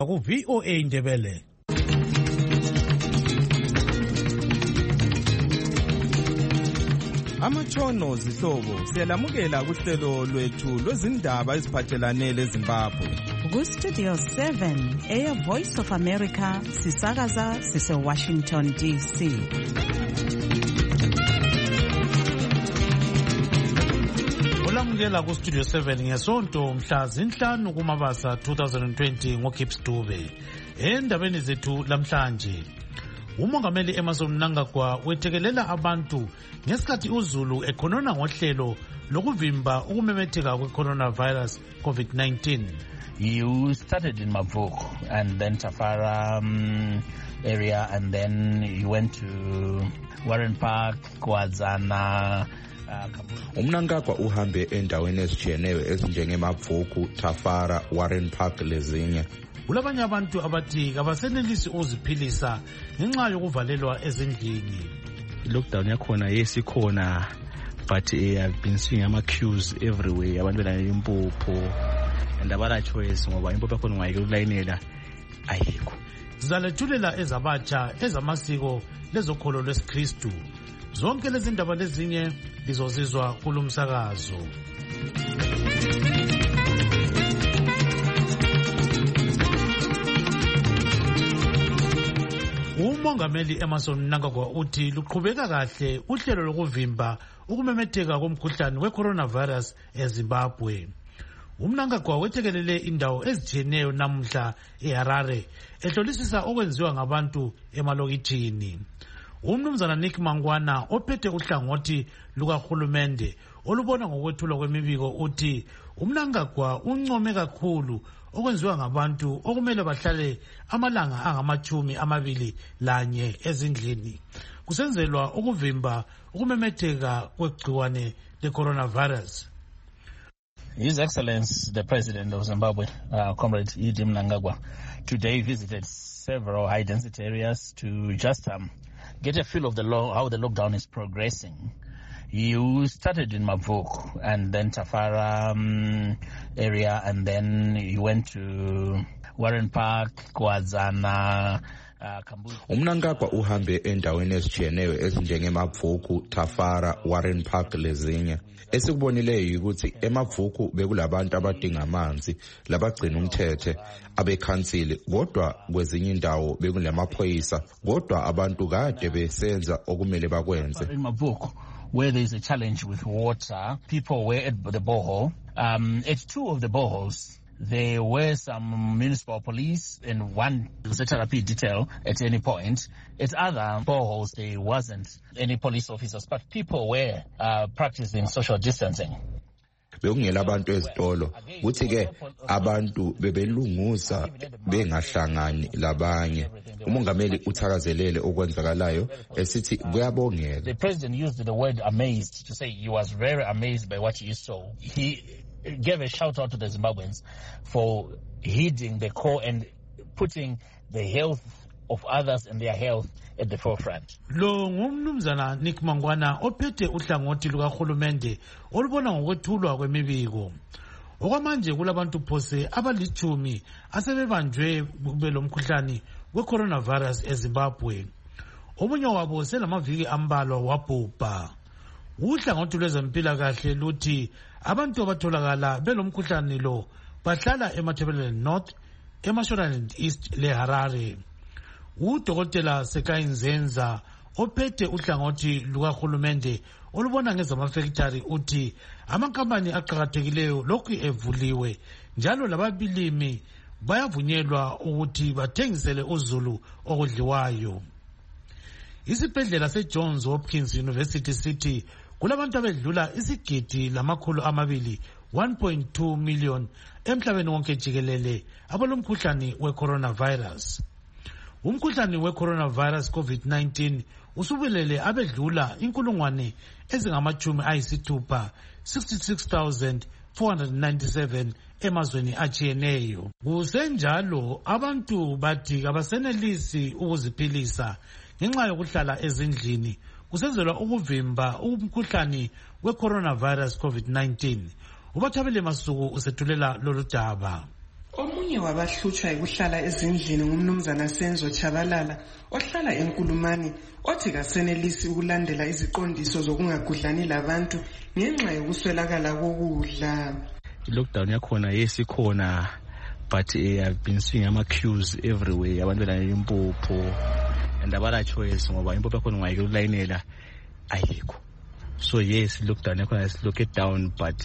ku VOA Indebele. Amatshono zihlobo siyalamukela kuhlelo lwethu lwezindaba eziphathelane leZimbabwe. Ku Studio 7 Air Voice of America sisakaza sise Washington DC. Olamukela ku Studio 7 ngesonto mhla zinhlanu kuMabasa 2020 ngoKips Dube. Endabeni zethu lamhlanje, uMongameli Emmerson Mnangagwa wethekelela abantu ngesikhathi uZulu ekhonona ngohlelo lokuvimba ukumemetheka kwe-coronavirus COVID-19. You started in Mavuko and then Tafara area, and then you went to Warren Park, Kwazana. Umnangagwa uhambe endaweni ezitshiyeneyo ezinjengemavuku, Tafara, Warren Park lezinye. Kulabanye abantu abathi abasenelisi uziphilisa ngenxa yokuvalelwa ezindlini. Lockdown yakhona yesikhona, but I've been seeing ama queues everywhere. Abantu belana impupho and abala choice ngoba impupho yakhona ungayike ulayinela ayikho. Sizalethulela ezabatsha ezamasiko lezokholo lwesiKristu. Zonke lezi ndaba lezinye lizozizwa kulumsakazo. uMongameli Emmerson Mnangagwa uthi luqhubeka kahle uhlelo lokuvimba ukumemetheka komkhuhlane we-coronavirus eZimbabwe. uMnangagwa wethekelele indawo ezitshiyeneyo namuhla eHarare ehlolisisa okwenziwa ngabantu emalokitshini. Umnumzana Nick Mangwana ophethe uhlangothi lukahulumende olubona ngokwethulwa kwemibiko uthi uMnangagwa uncome kakhulu okwenziwa ngabantu okumele bahlale amalanga angamachumi-21 ezindlini kusenzelwa ukuvimba ukumemetheka kwegciwane le-coronavirus. His Excellency the President of Zimbabwe, Comrade Idi Mnangagwa, today visited several high-density areas to just get a feel of how the lockdown is progressing. You started in Mavuko and then Tafara area, and then you went to Warren Park, Kwazana, Umnangagwa uhambe endaweni ezitshiyeneyo ezinjengemavuku, Tafara, Warren Park lezinye. Esikubonileyo ukuthi emavuku bekulabantu abadinga amanzi labagcina umthethe abekhansile, kodwa kwezinye indawo bekulamaphoyisa, kodwa abantu kade besenza okumele bakwenze. Where there is a challenge with water, people were at the borehole. At two of the boreholes, there were some municipal police and one ZRP detail at any point. At other boreholes, there wasn't any police officers, but people were practicing social distancing. Bekungela abantu ezitolo kuthi ke abantu bebelunguza bengahlangani labanye. Umongameli uthakazelele okwenzakalayo esithi kuyabongela. The president used the word amazed to say he was very amazed by what he saw. He gave a shout out to the Zimbabweans for heeding the call and putting the health of others and their health at the forefront. Lo ngumnumzana Nick Mangwana ophethe uhlangothi lukahulumende olubona ngokwethulwa kwemibiko. Okwamanje kulabantu phose abalitshumi asebebanjwe belomkhuhlane we-coronavirus eZimbabwe. Omunye wabo selamaviki ambalwa wabhubha. Uhlangothi lwezempilakahle luthi abantu abatholakala belomkhuhlane lo bahlala eMatabeleland North, eMashonaland East leHarare. uDokotela Sekai Nzenza ophethe uhlangothi lukahulumende olubona ngezamafactory uthi amankampani aqhakathekileyo lokhu evuliwe njalo lababilimi bayavunyelwa ukuthi bathengisele uZulu okudliwayo. Isibhedlela seJohns Hopkins University City kulabantu abedlula isigidi lamakhulu amabili 1.2 million emhlabeni wonke jikelele abalomkhuhlane we-coronavirus. Umkhuhlane we-coronavirus COVID-19 usubulele abedlula inkulungwane ezingamachumi ayisithupha 66,497 emazweni atshiyeneyo. Kusenjalo abantu bathi abasenelisi ukuziphilisa ngenxa yokuhlala ezindlini kusenzelwa ukuvimba umkhuhlane we-coronavirus COVID-19. Ubathabele Masuku usethulela lolu daba. Omunye Omunye wabahlutshwa ukuhlala ezindlini ngumnumzana Senzo Chabalala ohlala eNkulumani othi kasenelisi ukulandela iziqondiso zokungagudlani labantu ngenxa yokuswelakala kokudla. Lockdown yakhona yesikhona, but I've been seeing ama-queues everywhere, abantu belana impuphu and abala choice ngoba impuphu yakhona ungayike ulayinela ayikho. So yes, lockdown yakhona is lock it down, but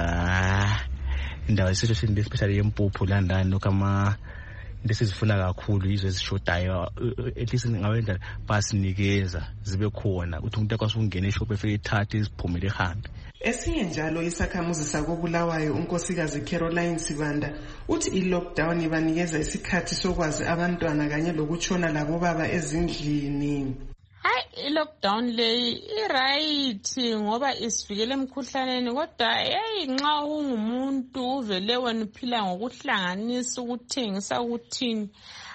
indawo situation especially yempuphu landani lokama into esizifuna kakhulu yizo ezishodayo, at least ngawendla basinikeza zibe khona ukuthi umuntu akwazi ukungena eshop efike ithathe iziphumele ehambe. Esinye njalo isakhamuzi sakobulawayo unkosikazi Caroline Sibanda uthi i-lockdown ibanikeza isikhathi sokwazi abantwana kanye lokutshona labo baba ezindlini. Hayi, i-lockdown leyi i-right ngoba isivikele emkhuhlaneni, kodwa nxa ungumuntu uvele wena uphila ngokuhlanganisa ukuthengisa ukuthini,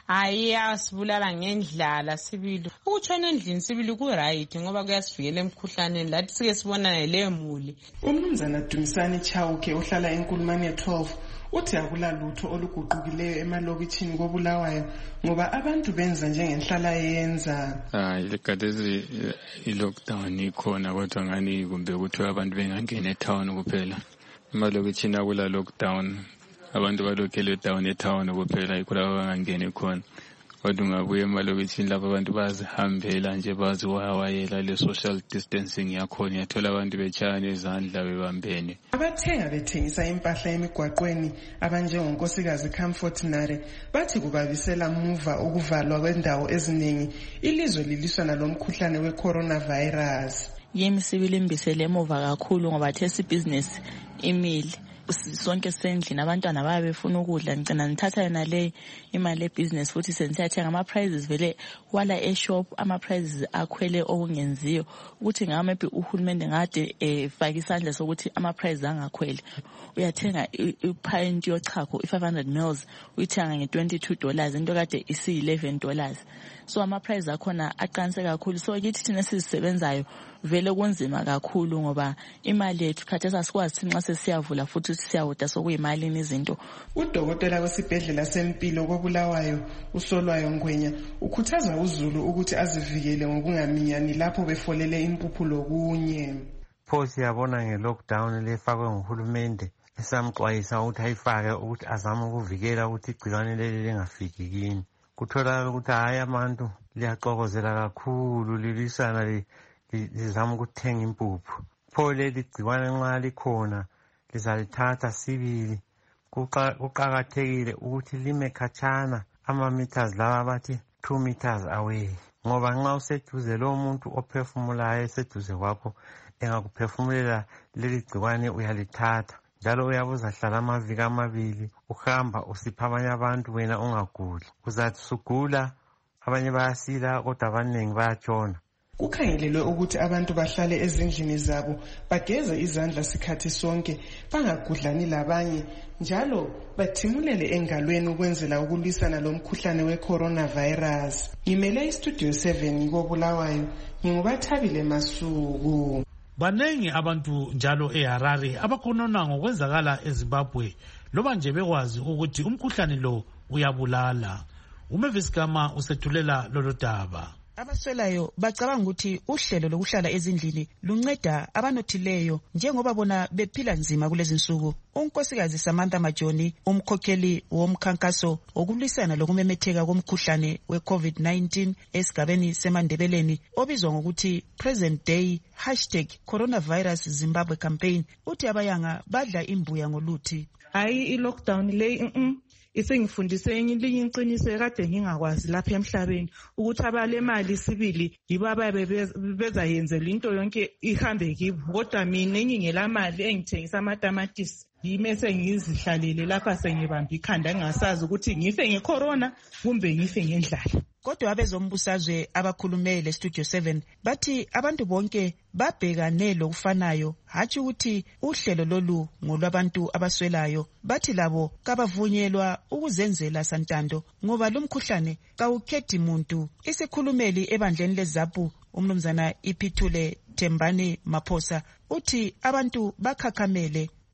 ayasibulala ngendlala sibili. Ukutshona endlini sibili ku-right ngoba kuyasivikela emkhuhlaneni, lathi sike sibonane leyo muli. Umnumzana Dumisani Chauke ohlala eNkulumane 12 uthi akula lutho oluguqukileyo emalokitshini kobulawayo ngoba abantu benza njengenhlala yenza. Lekadezi i-lockdown ikhona kodwa ngani kumbe ukuthi abantu bengangena etown kuphela. Emalokitshini akula lockdown, abantu balokele down etown kuphela, ikula bangangeni khona. Kodwa ungabuye emalokitshini lapho abantu bazihambela nje baziwayela le social distancing yakhona, yathola abantu betshayana izandla bebambene. Abathenga bethengisa impahla emigwaqweni abanjengonkosikazi Comfort Nare bathi kubabisela muva ukuvalwa kwendawo eziningi ilizwe liliswa nalomkhuhlane we-coronavirus. Yimi sibili imbisele emuva kakhulu ngoba thesi business imile. Sonke sendlini abantwana babe befuna ukudla, ngicina ngithatha yona le imali ebusiness futhi sensiyathenga ama-prices vele wala eshop, ama-prices akhwele okungenziyo ukuthi ngabe maybe uhulumende ngade faka isandla sokuthi ama-prices angakhwele. Uyathenga ipint yochago i-500 mils uyithenga nge$22 into kade isi$11. So ama-prices akhona aqanise kakhulu. So kithi thina sizisebenzayo vele kunzima kakhulu ngoba imali yethu khathesi asikwazi thina nxa sesiyavula futhi siyawuda sokuyimalini izinto. Udokotela wesibhedlela sempilo kobulawayo uSolwayo Ngwenya ukhuthaza uZulu ukuthi azivikele ngokungaminyani lapho befolele impuphu lokunye. Pho siyabona nge-lockdown lefakwe nguhulumende esamxwayisa ukuthi ayifake ukuthi azame ukuvikela ukuthi igcikwane leli lingafiki kini. Kutholakala ukuthi hayi abantu liyaxokozela kakhulu lilisana lizama ukuthenga impuphu. Pho leli gcikwane nxa likhona lizalithatha sibili. Kuqakathekile ukuthi lime khatshana ama-meters lawa bathi 2 meters away, ngoba nxa useduze lo muntu ophefumulayo eseduze kwakho engakuphefumulela leli gcikwane uyalithatha, njalo uyabe uzahlala amaviki amabili uhamba usipha abanye abantu wena ungaguli. Uzathi sugula abanye bayasila kodwa abaningi bayatshona. Kukhangelelwe ukuthi abantu bahlale ezindlini zabo bageze izandla sikhathi sonke bangagudlani labanye njalo bathimulele engalweni ukwenzela ukulwisana lomkhuhlane we-coronavirus. Ngimele iStudio 7 kobulawayo ngingubathabile Masuku. Banengi abantu njalo eHarare abakhonona ngokwenzakala eZimbabwe loba nje bekwazi ukuthi umkhuhlane lo uyabulala. uMavis Gama usethulela lolu daba. Abaswelayo bacabanga ukuthi uhlelo lokuhlala ezindlini lunceda abanothileyo njengoba bona bephila nzima kulezi nsuku. Unkosikazi Samantha Majoni, umkhokheli womkhankaso wokulwisana lokumemetheka komkhuhlane we-COVID-19 esigabeni seMandebeleni obizwa ngokuthi Present Day #coronavirus Zimbabwe campaign, uthi abayanga badla imbuya ngoluthi. Hayi i-lockdown leyi isengifundise elinye iqiniso ekade ngingakwazi lapha emhlabeni ukuthi abalemali sibili yibo ababe bezayenzela into yonke ihambe kibo, kodwa mina engingelamali engithengisa amatamatisi yime sengizihlalele lapha sengibamba ikhanda ngingasazi ukuthi ngife ngecorona kumbe ngife ngendlala. Kodwa abezombusazwe abakhulumele Studio 7 bathi abantu bonke babhekane lokufanayo, hatshi ukuthi uhlelo lolu ngolwabantu abaswelayo. Bathi labo kabavunyelwa ukuzenzela santando ngoba lumkhuhlane kawukhethi muntu. Isikhulumeli ebandleni leZAPU umnumzana Iphithule Thembani Maphosa uthi abantu bakhakhamele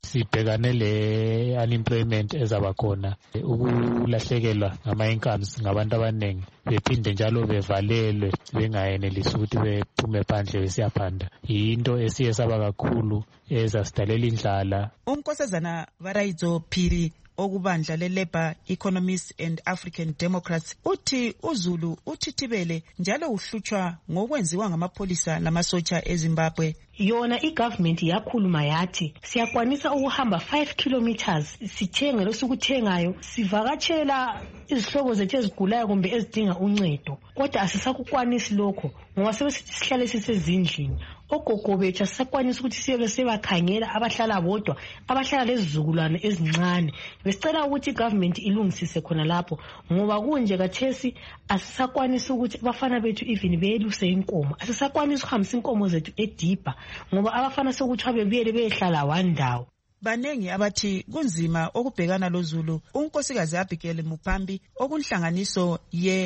sibhekane le unemployment ezabakhona, ukulahlekelwa ngama-incomes ngabantu abaningi, bephinde njalo bevalelwe bengayenelisi ukuthi bephume phandle besiyaphanda. Yinto esiye saba kakhulu ezasidalela indlala. uNkosazana Varaidzo Phiri okubandla le-Labour Economists and African Democrats uthi uZulu uthithibele njalo uhlutshwa ngokwenziwa ngamapholisa lamasotsha eZimbabwe. Yona igovernment yakhuluma yathi siyakwanisa ukuhamba 5 kilometers sithenge losikuthengayo, sivakatshela izihlobo zethu ezigulayo kumbe ezidinga uncedo, kodwa asisakukwanisi lokho ngoba sebesithi sihlale sisezindlini. Ogogo bethu asisakwanisi ukuthi siyobe sebakhangela abahlala bodwa, abahlala lezizukulwane ezincane. Besicela ukuthi igovernment ilungisise khona lapho ngoba kunje kathesi asisakwanisi ukuthi abafana bethu even beyeluse inkomo, asisakwanisi ukuhambisa inkomo zethu edibha ngoba abafana sokuthi babebuyele behlala wandawo. Banengi abathi kunzima okubhekana loZulu. uNkosikazi Abigail Mupambi okunhlanganiso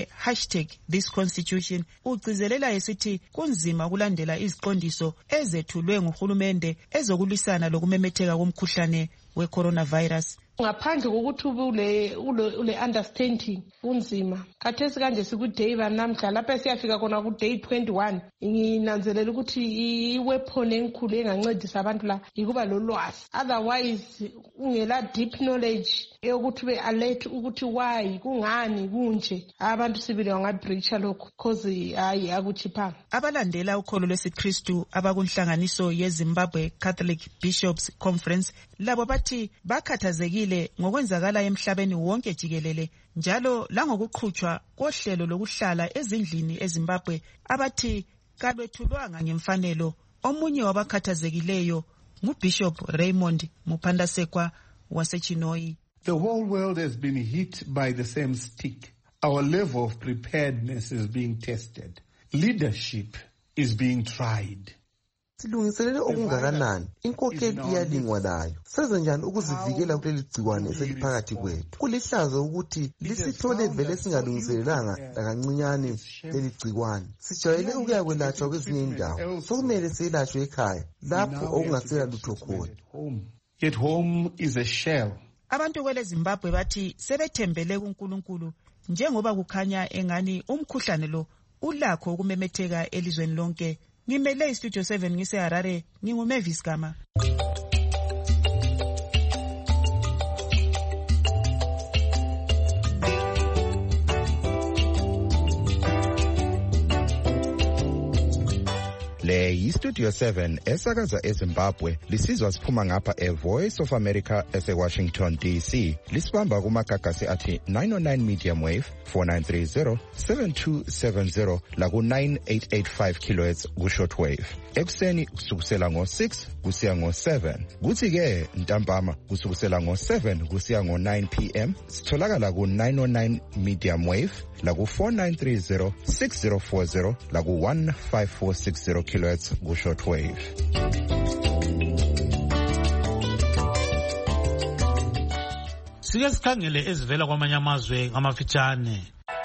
#ThisConstitution ugcizelela esithi kunzima ukulandela iziqondiso ezethulwe nguhulumende ezokulwisana lokumemetheka komkhuhlane we-coronavirus. Ngaphandle kokuthi ule understanding kunzima. Khathesi kanje sikuday banamhla lapha siyafika khona ku day 21. Nginanzelela ukuthi iweapon enkulu engancedisa abantu la ikuba lolwazi. Otherwise ungela deep knowledge eyokuthi be alert ukuthi why kungani kunje abantu sibile ngabreacha lokho cause hayi akuchiphanga. Abalandela ukholo lwesiKristu abakunhlanganiso yeZimbabwe Catholic Bishops Conference labo bathi bakhathazekile ngokwenzakala emhlabeni wonke jikelele njalo langokuqhutshwa kohlelo lokuhlala ezindlini eZimbabwe abathi kalwethulwanga ngemfanelo. Omunye wabakhathazekileyo nguBishop Raymond Muphandasekwa waseChinoi. The whole world has been hit by the same stick. Our level of preparedness is being tested. Leadership is being tried. Silungiselele okungakanani, inkokeli iyalingwa nayo. Senze njani ukuzivikela kuleli gciwane eseliphakathi kwethu? Kulihlazo ukuthi lisithole vele singalungiselelanga lakancinyane leli gciwane. Sijayele ukuyakwelatshwa kwezinye indawo. Sokumele siyelashwe ekhaya lapho okungasela lutho khona. Yet home is a shell. Abantu kwele Zimbabwe bathi sebethembele kuNkulunkulu njengoba kukhanya engani umkhuhlane lo ulakho ukumemetheka elizweni lonke. Ngimele iStudio 7 ngiseHarare, nginguMavis Gama. Le yiStudio 7 esakaza eZimbabwe lisizwa siphuma ngapha eVoice of America eseWashington DC. Lisibamba kumagagasi athi 909 medium wave 4930 7270 la ku 9885 kHz ku shortwave. Ekseni kusukela ngo6 kusiya ngo7. Kuthi ke ntambama kusukela ngo7 kusiya ngo9 PM. Sitholakala ku 909 medium wave la ku 4930 6040 la ku 15460 kHz ku shortwave. Sike sikhangele ezivela kwamanye amazwe ngamafitshane.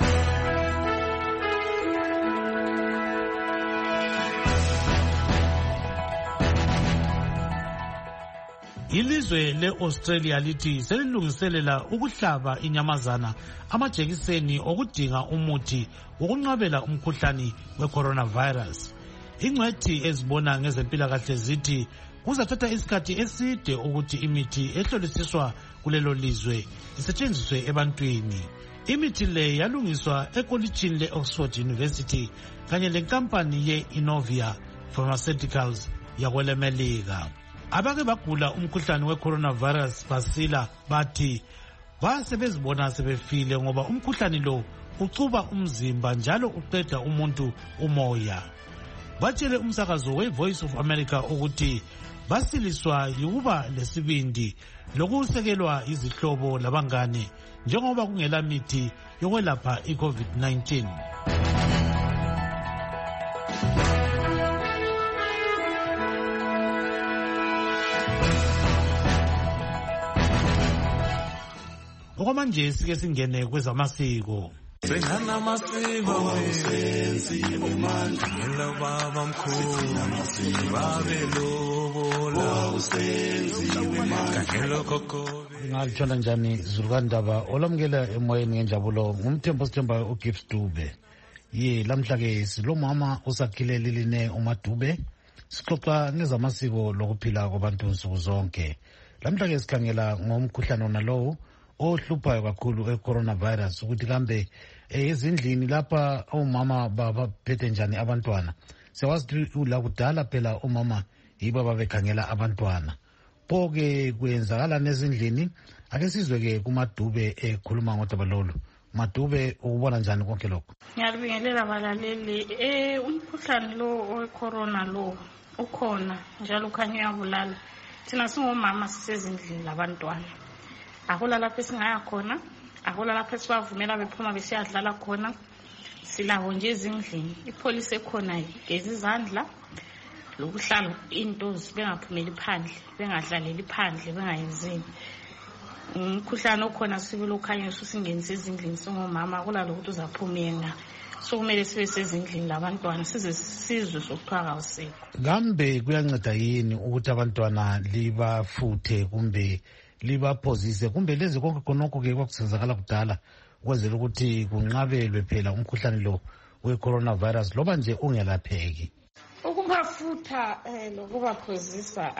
Ilizwe le-Australia lithi selilungiselela ukuhlaba inyamazana amajekiseni okudinga umuthi wokunqabela umkhuhlane we-coronavirus. Ingcwethi ezibona ngezempilakahle zithi kuzathatha isikhathi eside ukuthi imithi ehlolisiswa kulelo lizwe isetshenziswe ebantwini. Imithi le yalungiswa ekolitshini le-Oxford University kanye lenkampani ye-Inovia Pharmaceuticals yakwelemelika. Abake bagula umkhuhlane we-coronavirus basila bathi basebezibona sebefile ngoba umkhuhlane lo ucuba umzimba njalo uqeda umuntu umoya. Batshele umsakazo we-Voice of America ukuthi basiliswa yukuba lesibindi lokusekelwa izihlobo labangane njengoba kungela mithi yokwelapha i-COVID-19. Okwamanje sike singene kwezamasiko. Sengana masiko sensi umandla baba mkhulu babelo Ngalitshona njani Zulukandaba olamukela emoyeni ngenjabulo ngumthembo sithemba uGibbs Dube. Lamhla ke silomama usakhile liline uMadube sixoxa ngezamasiko lokuphila kwabantu nsuku zonke. Lamhla ke sikhangela ngomkhuhlane nalowo ohluphayo kakhulu e-coronavirus ukuthi kambe ezindlini lapha omama baphethe njani abantwana. Sewazi ula kudala phela omama yibo babekhangela abantwana. Pho-ke kwenzakala nezindlini ake sizwe ke kuMadube ekhuluma ngodaba lolu. Madube ubona njani konke lokho? Ngiyabingelela balaleli. Umkhuhlane lo owe-corona lo ukhona njalo ukhanya uyabulala. Thina singomama sisezindlini labantwana. Akula lapho esingaya khona, akula lapho esibavumela bephuma besiyadlala khona. Silabo nje ezindlini. Ipolisi ekhona igeza izandla lokuhlala indoors bengaphumeli phandle, bengadlaleli phandle, bengayenzini. Umkhuhlane okhona sibili okhanya usingenisa ezindlini singomama akula lokuthi uzaphumela. So kumele sibe sezindlini labantwana sizwe sokuthiwa kawusekho. Kambe kuyanceda yini ukuthi abantwana libafuthe kumbe libaphozise kumbe lezi konke khonokho ke kwakusenzakala kudala ukwenzela ukuthi kunqabelwe phela umkhuhlane lo we-coronavirus loba nje ungelapheki? Ukubafutha lokubaphozisa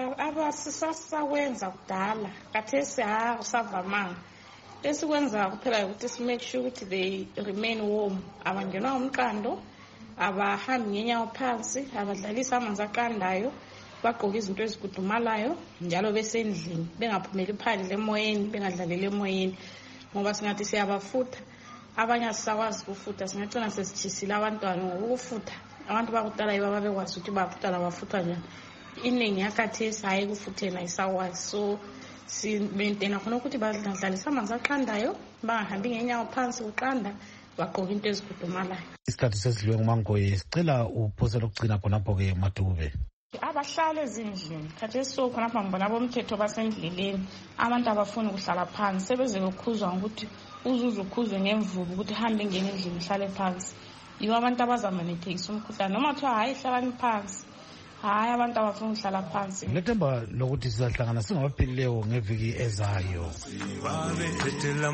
abasisakwenza kudala kathesi usavamanga. Esikwenza kuphela ukuthi si-make sure ukuthi they remain warm, abangenwa umqando, abahambi ngenyawo phansi, abadlalisa amanzi aqandayo, bagqoke izinto ezigudumalayo njalo besendlini bengaphumeli phandle emoyeni, bengadlaleli emoyeni. Ngoba singathi siyabafutha abanye asisakwazi ukufutha, singagcina sesitshisile abantwana ngokufutha. Abantu bakudala yibo ababekwazi ukuthi bafutha labafutha njani. Iningi yakhathesi hayi kufuthela isakwazi. So simentena khona ukuthi badlalisa amanzi aqandayo, bangahambi ngenyawo phansi uqanda, bagqoke into ezigudumalayo. Isikhathi sesidliwe nguMangoye, sicela uphose lokugcina khonapho ke Madube. Abahlala ezindlini khathesi so khonapha ngibona bomthetho basendleleni abantu abafuna ukuhlala phansi sebeze bekhuzwa ukuthi uzuze ukhuzwe ngemvubu ukuthi hambe ngene endlini ihlale phansi. Yibo abantu abazamanethekisa umkhuhlane noma kuthiwa hayi hlalani phansi, hayi abantu abafuna ukuhlala phansi. Ngilethemba lokuthi sizahlangana singabaphilileyo ngeviki ezayo. Babethethela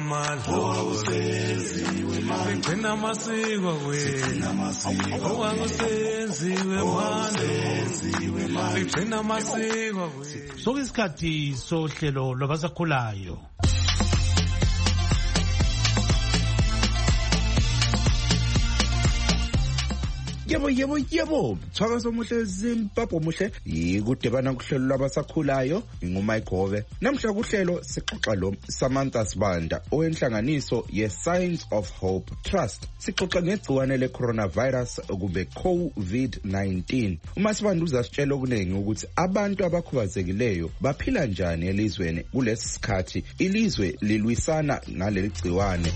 amadlozi begcina amasiko wethu okwakusenziwe manje begcina amasiko wethu. Sokuyisikhathi sohlelo lwabasakhulayo. Yebo, thwakazo muhle Zimbabwe muhle yikudebana kuhlelo labasakhulayo nguMayikhove. Namhla kuhlelo sixoxa lo Samantha Sibanda owenhlanganiso ye-Signs of Hope Trust. Sixoxa ngegciwane le-coronavirus kumbe COVID-19. uMasibanda uzasitshela okuningi ukuthi abantu abakhubazekileyo baphila njani elizweni kulesi sikhathi ilizwe lilwisana ngaleli gciwane.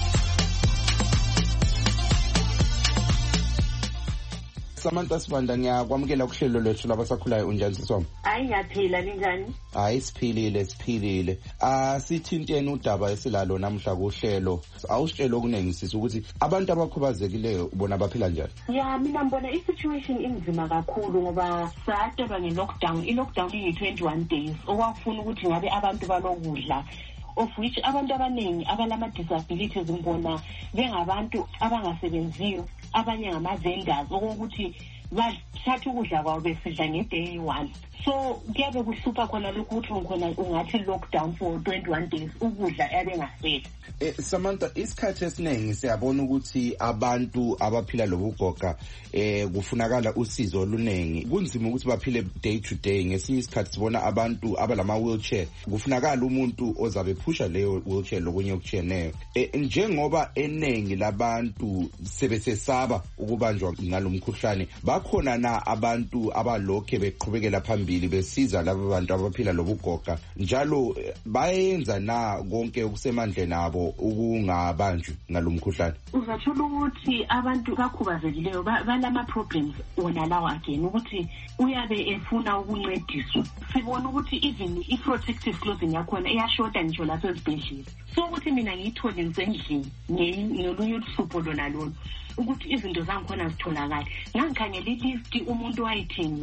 Samantha Sibanda, ngiyakwamukela kuhlelo lwethu labasakhulayo. Unjani siswami? Hayi ngiyaphila, ninjani? Hayi siphilile. Sithintene udaba esilalo namhla kuhlelo. Awusitshela okuningi sisi ukuthi abantu abakhubazekileyo bona baphila njani? Ya, mina ngibona i-situation inzima kakhulu ngoba sadelwa nge-lockdown. I-lockdown iyi-21 days. Okwafuna ukuthi ngabe abantu balokudla. Of which abantu abaningi abalama-disabilities ngibona bengabantu abangasebenziyo, abanye ngama-vendors okokuthi bathatha ukudla kwabo besidla nge-day 1. So kuyabe kuhlupha khona lokhu ukuthi ngikhona ungathi lockdown for 21 days ukudla abengasedla. Samantha, isikhathi esiningi siyabona ukuthi abantu abaphila lobugoga kufunakala usizo oluningi. Kunzima ukuthi baphile day to day. Ngesinye isikhathi sibona abantu abalama wheelchair kufunakala umuntu ozabe phusha leyo wheelchair lokunye okutshiyeneyo. Njengoba eningi labantu sebesesaba ukubanjwa ngalomkhuhlane, bakhona na abantu abalokhe beqhubekela phambili besiza labo bantu abaphila lobugoga njalo bayenza na konke okusemandleni abo ukungabanjwi ngalomkhuhlane? Uzathola ukuthi abantu bakhubazekileyo balama problems wona lawa again ukuthi uyabe efuna ukuncediswa. Sibona ukuthi even i-protective clothing yakhona iyashota ngisho lasezibhedlela. So ukuthi mina ngiyithole ngisendlini ngolunye uhlupho lona lona ukuthi izinto zangikhona zitholakala. Ngangikhangela ilist umuntu wayithengisa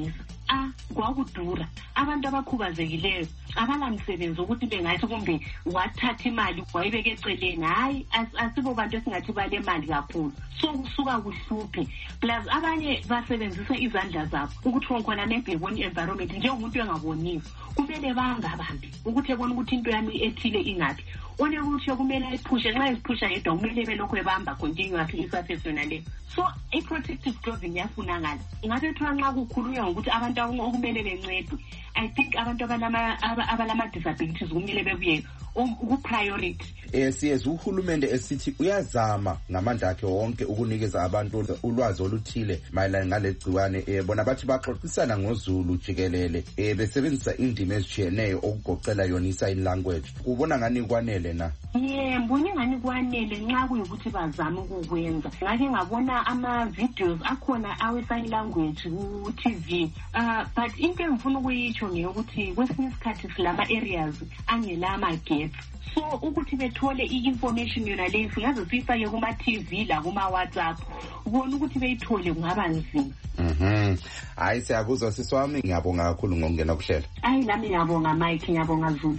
kwakudura abantu abakhubazekileyo abalamsebenzi ukuthi bengathi kumbe wathatha imali wayibeka eceleni. Hayi, asibo bantu esingathi bale mali kakhulu, so kusuka kuhluphe. Plus abanye basebenzisa izandla zabo ukuthi khona nebhekoni environment njengomuntu engaboniyo kumele bangabambi ukuthi ebona ukuthi into yami ethile ingaphi. One ukuthi kumele ayiphushe, nxa esiphusha yedwa kumele belokhu ebamba continuously isurface yona le. So i-protective clothing yafunakala. Ingabe kuthiwa nxa kukhulunywa ngokuthi abantu okumele bencedwe, I think abantu abalama-disabilities kumele bebuye ku-priority. Siyezwa uhulumende esithi uyazama ngamandla akhe wonke ukunikeza abantu ulwazi oluthile mayelana ngale gciwane. Bona bathi baxoxisana ngoZulu jikelele besebenzisa indimi ezitshiyeneyo okugoqela yona i-sign language. Ubona ngani kwanele na? Mbona ngani kwanele nxa kuyukuthi bazama ukukwenza. Ngake ngabona ama-videos akhona awe-sign language ku-TV. But into engifuna ukuyitsho ngeyokuthi kwesinye isikhathi silama-areas angela amagetsi. So ukuthi bethole i-information yona leyo singaze siyifake kuma-TV la kuma-WhatsApp ubona ukuthi beyithole kungaba nzima. Hayi siyakuzwa siswami, ngiyabonga kakhulu ngokungena kuhlela. Hayi nami ngiyabonga Mike, ngiyabonga Zulu.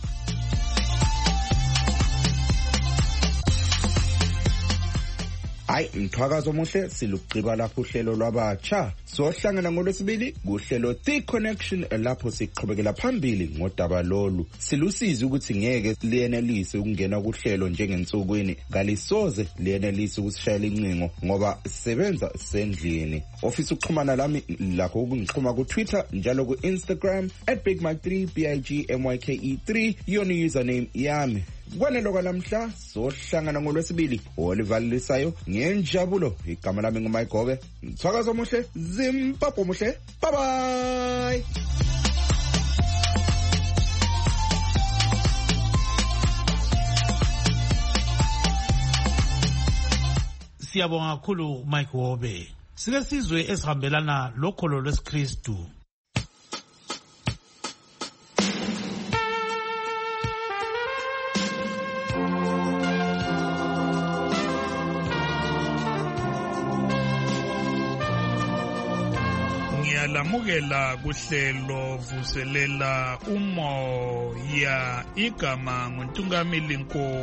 Hayi mthwakazo omuhle silugqiba lapho uhlelo lwabatsha. Sohlangana ngolwesibili kuhlelo The Connection lapho siqhubekela phambili ngodaba lolu. Silusizi ukuthi ngeke liyenelise ukungena kuhlelo njengensukwini, ngalisoze liyenelise ukusishayela incingo ngoba sisebenza sendlini. Ofisa ukuxhumana lami lakho ukungixhuma ku Twitter njalo ku Instagram @BigMike3 BIGMYKE3 yona username yami. Kwanelo kwalamhla sohlangana ngolwesibili olivalisayo ngenjabulo. Igama lami nguMayigobe. Mthwakazo omuhle, Zimbabwe omuhle. Bye bye. Siyabonga kakhulu Mayigobe. Sike sizwe esihambelana lokholo lwesikristu. Lamukela kuhlelo vuselela umoya, igama nguNtungamili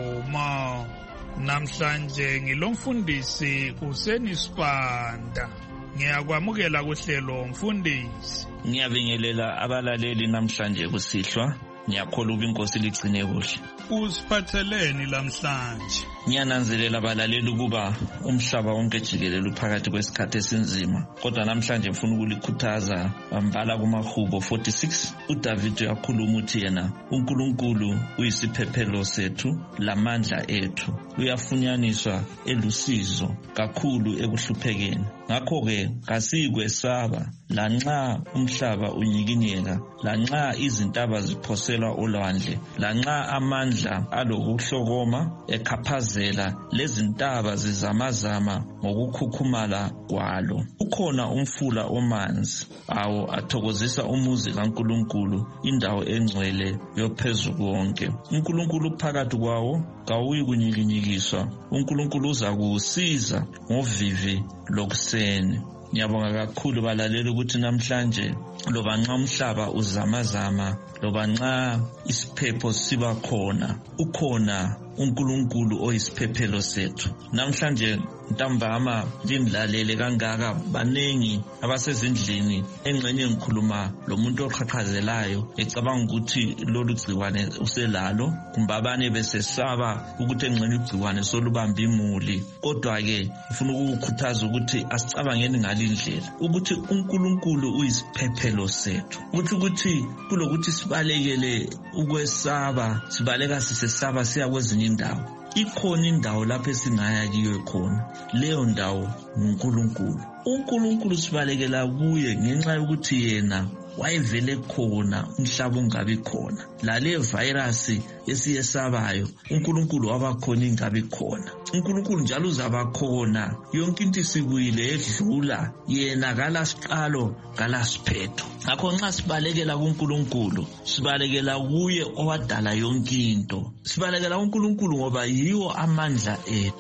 Nkoma. Namhlanje ngilomfundisi uSenisipanda. Ngiyakwamukela kuhlelo mfundisi. Ngiyabingelela abalaleli namhlanje kusihlwa. Ngiyakholwa ukuba inkosi ligcine kuhle. Usiphatheleni lamhlanje? Ngiyananzelela abalaleli ukuba umhlaba wonke jikelele uphakathi kwesikhathi esinzima, kodwa namhlanje ngifuna ukulikhuthaza. Bambala kumaHubo 46 uDavid uyakhuluma uthi yena uNkulunkulu uyisiphephelo sethu lamandla ethu, uyafunyaniswa elusizo kakhulu ekuhluphekeni. Ngakho-ke kasiyikwesaba lanxa umhlaba unyikinyeka, lanxa izintaba ziphoselwa olwandle, lanxa amandla alokuhlokoma ekhaphazela lezintaba zizamazama ngokukhukhumala kwalo. Ukhona umfula omanzi, awo athokozisa umuzi kaNkulunkulu, indawo engcwele yophezulu wonke. uNkulunkulu phakathi kwawo kawuyi kunyikinyikiswa. uNkulunkulu uza kusiza ngovivi lokuseni. Ngiyabonga kakhulu balaleli ukuthi namhlanje loba nxa umhlaba uzamazama, loba nxa isiphepho siba khona, ukhona uNkulunkulu oyisiphephelo sethu. Namhlanje ntambama ndimlalele kangaka banengi abasezindlini, engxenye ngikhuluma lo muntu oqhaqhazelayo ecabanga ukuthi lolu gciwane uselalo, kumbe abanye besesaba ukuthi engxenye ugciwane solubamba imuli. Kodwa-ke ngifuna ukukhuthaza ukuthi asicabangeni ngalindlela ukuthi uNkulunkulu uyisiphephelo sethu, ukuthi kulokuthi sibalekele ukwesaba, sibaleka sisesaba siya kwezinye indawo. Ikhona indawo lapho esingaya kiyo khona, leyo ndawo nguNkulunkulu. uNkulunkulu sibalekela kuye ngenxa yokuthi yena wayevele khona umhlaba ungabi khona. Lale virus esiyesabayo uNkulunkulu wabakhona ingabi khona. uNkulunkulu njalo uzaba khona, yonke into isibuyile edlula, yena kalasiqalo kalasiphetho. Ngakho nxa sibalekela kuNkulunkulu, sibalekela kuye owadala yonke into. Sibalekela uNkulunkulu ngoba yiwo amandla ethu.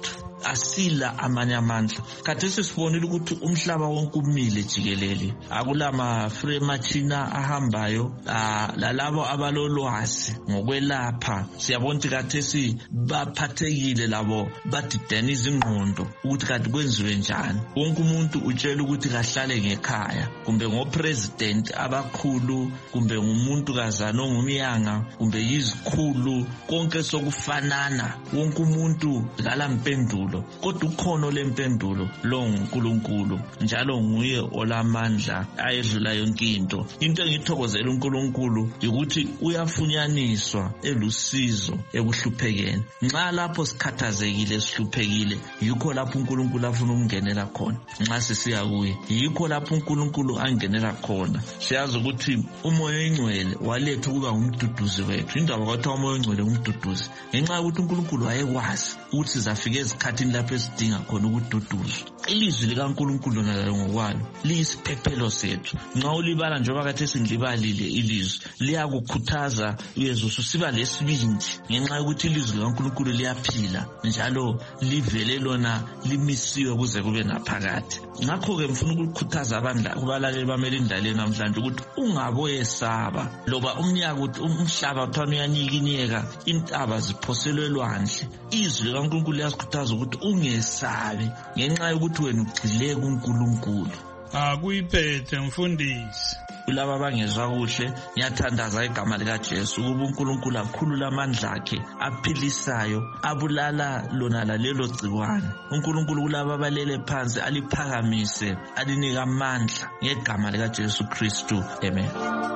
asila amanye amandla. Khathesi sibonile ukuthi umhlaba wonke umile jikelele, akulama free machina ahambayo, lalabo abalolwazi ngokwelapha siyabona ukuthi khathesi baphathekile labo, badidene izingqondo ukuthi kanti kwenziwe njani. Wonke umuntu utshela ukuthi kahlale ngekhaya, kumbe ngopresident abakhulu, kumbe ngumuntu kazana ongumyanga, kumbe yizikhulu, konke sokufanana. Wonke umuntu lala mpendulo, kodwa ukhono lempendulo lo nguNkulunkulu, njalo nguye olamandla ayedlula yonke into. Into engithokozela uNkulunkulu ukuthi uyafunyaniswa elusizo ekuhluphekeni. Nxa lapho sikhathazekile sihluphekile, yikho lapho uNkulunkulu afuna ukungenela khona. Nxa sisiya kuye, yikho lapho uNkulunkulu angenela khona. Siyazi ukuthi umoya oyingcwele waletha ukuba ngumduduzi wethu. Indaba kwathiwa umoya oyingcwele ngumduduzi ngenxa yokuthi uNkulunkulu wayekwazi ukuthi sizafika ezikhathini lapho esidinga khona ukududuzwa. Ilizwi likaNkulunkulu nalo ngokwalo liyisiphephelo sethu. Nxa ulibala njengoba kade sindlibalile ilizwi, liyakukhuthaza uyezwa usiba lesibindi ngenxa yokuthi ilizwi likaNkulunkulu liyaphila njalo livele lona limisiwe kuze kube naphakade. Ngakho-ke mfuna ukukhuthaza abalaleli bamele indlaleni namhlanje ukuthi ungaboyesaba, loba umhlaba uthana uyanyikinyeka, intaba ziphoselwe elwandle. Izwi likaNkulunkulu liyasikhuthaza ukuthi ungesabi ngenxa yokuthi wena ugxile kuNkulunkulu. Akuyiphethe mfundisi. Kulaba abangezwa kuhle, ngiyathandaza igama likaJesu ukuba uNkulunkulu akhulula amandla akhe aphilisayo, abulala lona lalelo gciwane. uNkulunkulu kulaba abalele phansi aliphakamise, alinika amandla ngegama likaJesu Kristu. Amen.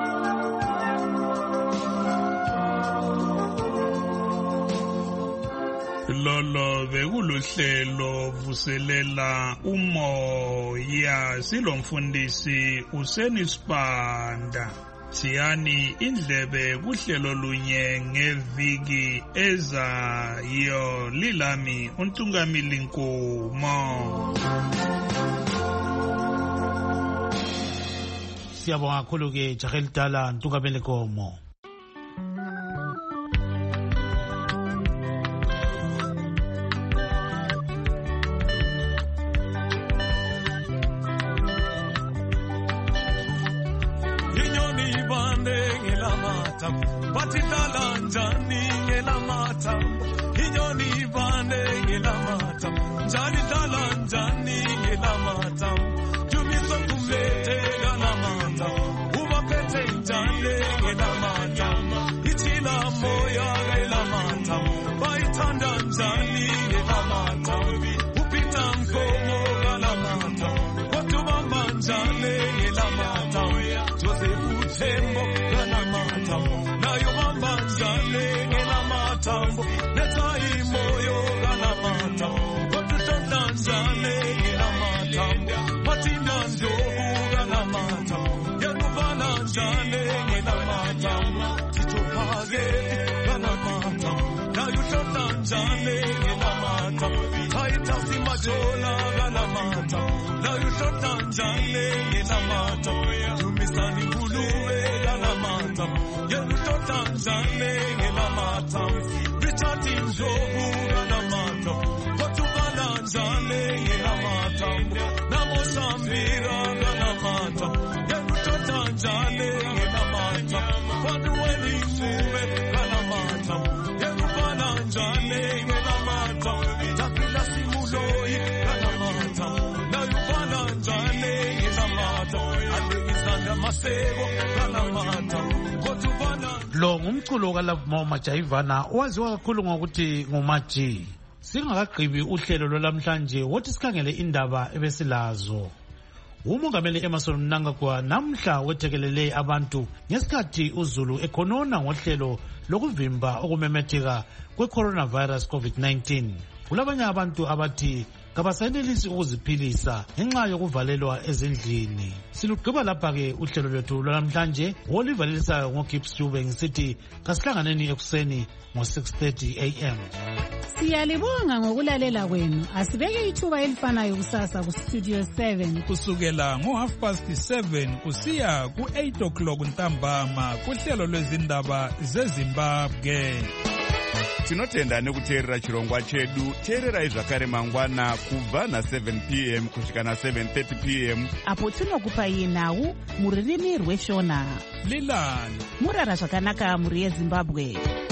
Lolo bekuluhlelo vuselela umoya, silomfundisi uSenisibanda. Siyani indlebe kuhlelo lunye ngeviki ezayo. Lilami uNtungamili Nkomo. Siyabonga kakhulu ke Jahelidala Ntungamili Nkomo. Batidala njani ngelamata, inyoni bande ngelamata, njani dala njani ngelamata, tumiso kumlete ngelamata, ubapete njani ngelamata, ichila moya ngelamata, baitanda njani ngelamata, upita mkomo ngelamata, watu bamba njani ngelamata, Joseph Utembo ngelamata, nayo bamba njani ngelamata, netai moyo ngelamata, watu tonda njani ngelamata, matinda njovu ngelamata, yakubana njani ngelamata, titopage ngelamata, nayo tonda njani ngelamata, haitasi majola ngelamata, nayo tonda njani ngelamata, tumisani nguluwe ngelamata, yakutota njani ngelamata, richati njovu ngelamata, watubana njani ngelamata, namosambira ngelamata, yakutota njani ngelamata, waduweni mume ngelamata, yakubana njani ngelamata, takila simuloi ngelamata, nayubana njani ngelamata, adekisanda masego ngelamata. Lo ngumculo kaLove Majayivana owaziwa kakhulu ngokuthi nguMaji. Singakagqibi uhlelo lwalamhlanje wothi sikhangele indaba ebesilazo. Umongameli Emmerson Mnangagwa namhla wethekelele abantu ngesikhathi uZulu ekhonona ngohlelo lokuvimba okumemetheka kwe-coronavirus COVID-19. Kulabanye abantu abathi kabasayenelisi ukuziphilisa ngenxa yokuvalelwa ezindlini. Silugqiba lapha-ke uhlelo lwethu lwalamhlanje olivalelisayo ngoGibbs Dube ngisithi kasihlanganeni ekuseni ngo-6:30 AM. Siyalibonga ngokulalela kwenu. Asibeke ithuba elifanayo kusasa kuStudio 7 kusukela ngo7:30 kusiya ku8 o'clock ntambama kuhlelo lwezindaba zeZimbabwe. tinotenda nekuteerera chirongwa chedu. Teererai zvakare mangwana kubva na7 p.m. kusvika na7:30 p.m. apo tinokupai nhau mururimi rweshona. Lilani murara zvakanaka muri yeZimbabwe.